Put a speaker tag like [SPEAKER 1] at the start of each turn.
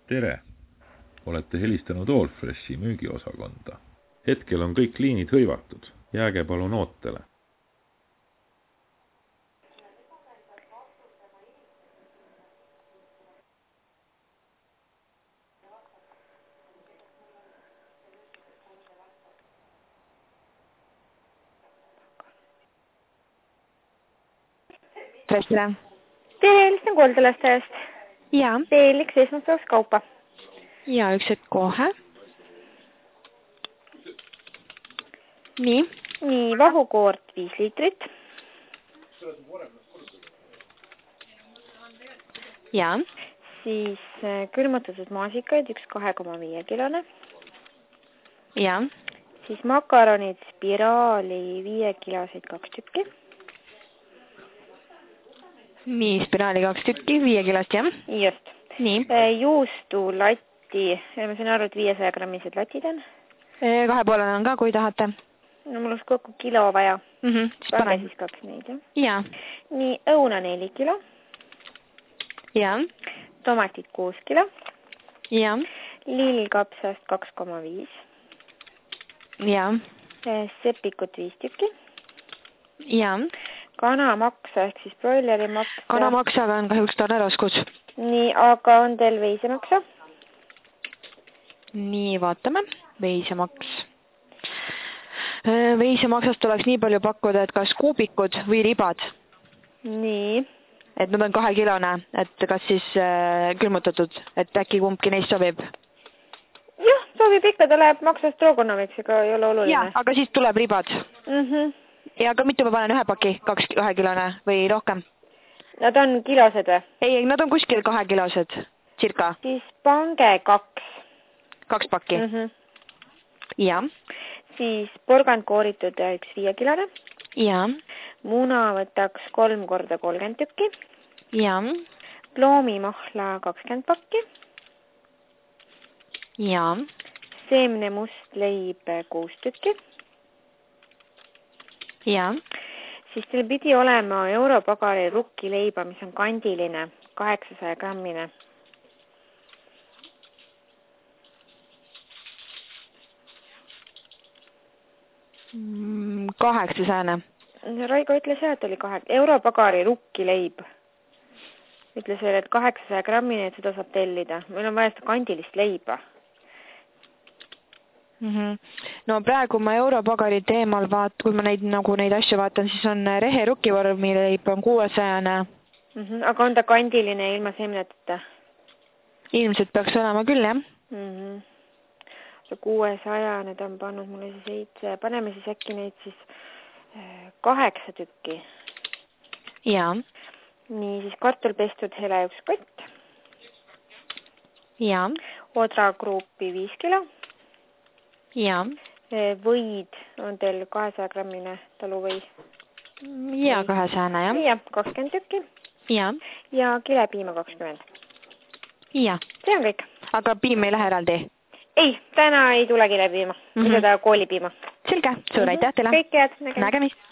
[SPEAKER 1] Tere! Olete helistanud Allfreshi müügiosakonda. Hetkel on kõik liinid hõivatud. Jääge palun ootele.
[SPEAKER 2] Tere.
[SPEAKER 3] Tere, helistan kooldelastajast.
[SPEAKER 2] Jaa.
[SPEAKER 3] Teeliks esmaspäevaks kaupa.
[SPEAKER 2] Ja üks hetk kohe. Nii,
[SPEAKER 3] vahukoort 5 liitrit.
[SPEAKER 2] Jaa.
[SPEAKER 3] Siis külmutatud maasikaid 1 2,5 kilone.
[SPEAKER 2] Jaa.
[SPEAKER 3] Siis makaronid spiraali 5 kiloseid 2 tükki.
[SPEAKER 2] Nii, spiraali 2 tükki, 5 kilost, jah?
[SPEAKER 3] Just.
[SPEAKER 2] Nii.
[SPEAKER 3] Juustu latti, ma sain aru, et 500 grammised latid on.
[SPEAKER 2] 2,5 on ka, kui tahate.
[SPEAKER 3] No mul oleks kokku kilo vaja.
[SPEAKER 2] Siis
[SPEAKER 3] pane siis 2 neid, jah?
[SPEAKER 2] Jaa.
[SPEAKER 3] Nii, õuna 4 kilo.
[SPEAKER 2] Jaa.
[SPEAKER 3] Tomatid 6 kilo.
[SPEAKER 2] Jaa.
[SPEAKER 3] Lillkapsast 2,5.
[SPEAKER 2] Jaa.
[SPEAKER 3] Sepikut 5 tükki.
[SPEAKER 2] Jaa.
[SPEAKER 3] Kanamaksa ehk siis broilerimaksa.
[SPEAKER 2] Kanamaksaga on kahjuks talle raskus.
[SPEAKER 3] Nii, aga on teil veisemaksa?
[SPEAKER 2] Nii, vaatame. Veisemaks. Veisemaksast oleks nii palju pakkuda, et kas kuubikud või ribad.
[SPEAKER 3] Nii.
[SPEAKER 2] Et nad on 2 kilone, et kas siis külmutatud, et äkki kumbki neist sobib?
[SPEAKER 3] Jah, sobib ikka, ta läheb maksast Strogonoviks, ega ei ole oluline.
[SPEAKER 2] Jah, aga siis tuleb ribad. Ja aga mitu ma panen 1 paki, 2 kilone või rohkem?
[SPEAKER 3] Nad on kilosed või?
[SPEAKER 2] Ei, nad on kuskil 2 kilosed, circa.
[SPEAKER 3] Siis pange 2.
[SPEAKER 2] 2 pakki. Ja.
[SPEAKER 3] Siis porgand kooritud 1 5 kilone.
[SPEAKER 2] Ja.
[SPEAKER 3] Muna võtaks 3 korda 30 tükki.
[SPEAKER 2] Ja.
[SPEAKER 3] Loomimahla 20 pakki.
[SPEAKER 2] Ja.
[SPEAKER 3] Seemne must leib 6 tükki.
[SPEAKER 2] Ja.
[SPEAKER 3] Siis teil pidi olema Europagari rukkileiba, mis on kandiline, 800 grammine.
[SPEAKER 2] Mm, 800.
[SPEAKER 3] Raigo ütles jah, et oli Europagari rukkileib. Ütles veel, et 800 grammine, et seda saab tellida. Meil on vaja seda kandilist leiba.
[SPEAKER 2] No praegu ma Europagari teemal kui ma neid asju vaatan, siis on rehe rukkivormileib on 600.
[SPEAKER 3] Aga on ta kandiline ilma seemneteta?
[SPEAKER 2] Ilmselt peaks olema küll, jah.
[SPEAKER 3] See 600, need on pannud mulle siis 7. Paneme siis äkki neid siis 8 tükki.
[SPEAKER 2] Jaa.
[SPEAKER 3] Nii, siis kartulpestud hele 1 kott.
[SPEAKER 2] Jaa.
[SPEAKER 3] Odragruupi 5 kilo.
[SPEAKER 2] Jaa.
[SPEAKER 3] Võid on teil 200 grammine taluvõi?
[SPEAKER 2] Jaa, 200, jah.
[SPEAKER 3] Jaa, 20 tükki.
[SPEAKER 2] Jaa.
[SPEAKER 3] Ja kilepiima 20.
[SPEAKER 2] Jaa.
[SPEAKER 3] See on kõik.
[SPEAKER 2] Aga piim ei lähe eraldi?
[SPEAKER 3] Ei, täna ei tule kilepiima. Seda koolipiima.
[SPEAKER 2] Selge, suur aitäh teile.
[SPEAKER 3] Kõik head.
[SPEAKER 2] Nägemist.